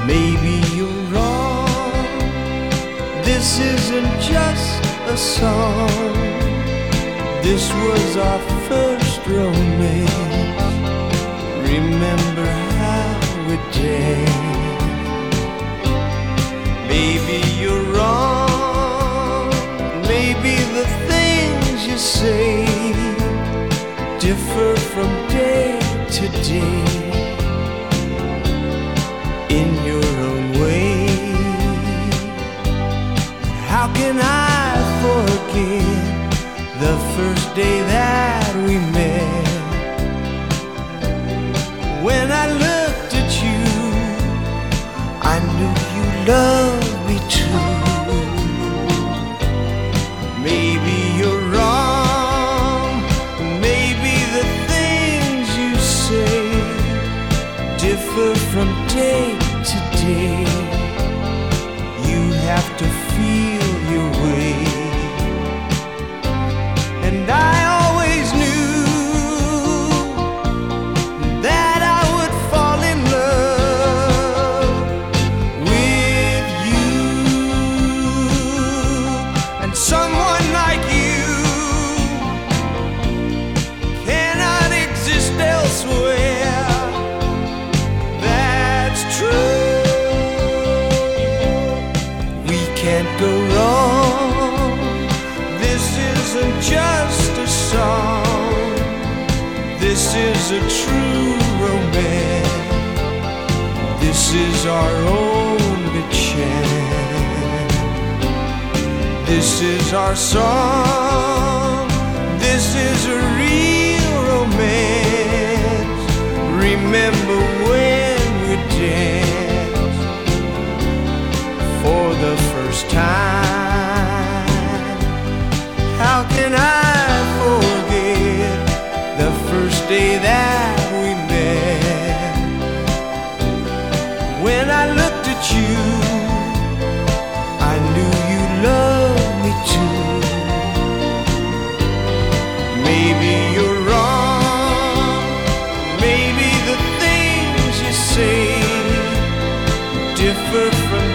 Maybe you're wrong. This isn't just a song. This was our first romance. Remember how we danced. Maybe you're wrong. Maybe the things you say differ from day to day in your own way. How can I forget the first day that we met? When I looked at you, I knew you loved me too. Maybe you're wrong. Maybe the things you say differ from day to day. You have to feel your way. And I always knew that I would fall in love with you. And someone like you cannot exist elsewhere. That's true. We can't go wrong. This isn't just a song. This is a true romance. This is our only chance. This is our song. This is a real romance. Remember when we danced for the first time? How can I forget the first day that we met? When I looked at you, I knew you loved me too. Maybe you're wrong. Maybe the things you say differ from